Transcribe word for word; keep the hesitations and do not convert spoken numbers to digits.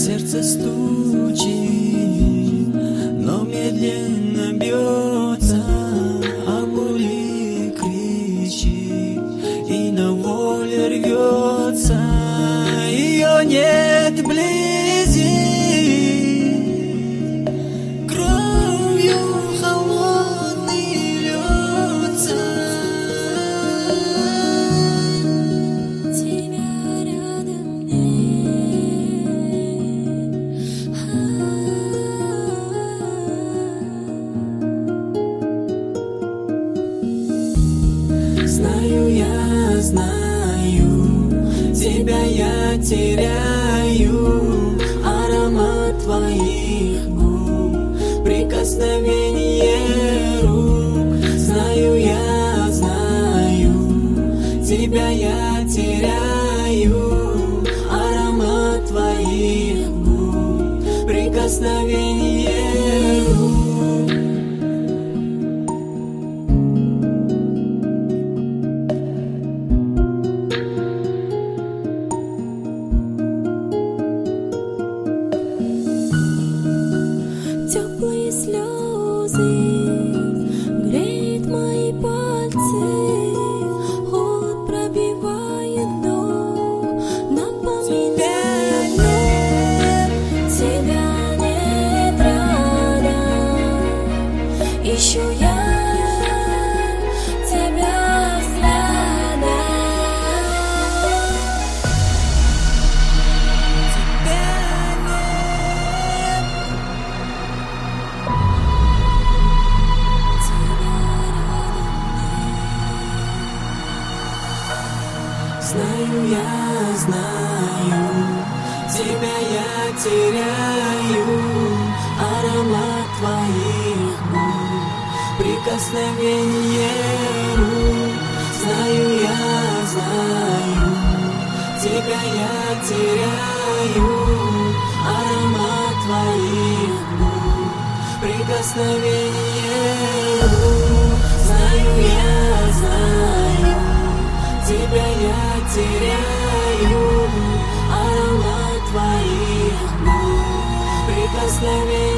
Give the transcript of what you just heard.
Сердце стучит, но медленно бьется, а боли кричит и на воле рвется. Ее нет вблизи, кровью холодной льется. Тебя рядом нет. Знаю, я знаю, тебя я теряю, аромат твоих губ, прикосновение рук. Знаю, я знаю, тебя я теряю, аромат твоих губ, прикосновение рук. Теплые слезы греют мои пальцы, холод пробивает дух, напоминает мне, тебя нет рядом. Ищу я тебя взглядом. Знаю, я знаю, тебя я теряю, аромат твоих губ, прикосновение рук. Знаю, я знаю, тебя я теряю, аромат твоих губ, прикосновение рук. Знаю, я знаю, тебя я теряю, аромат твоих губ, прикосновение.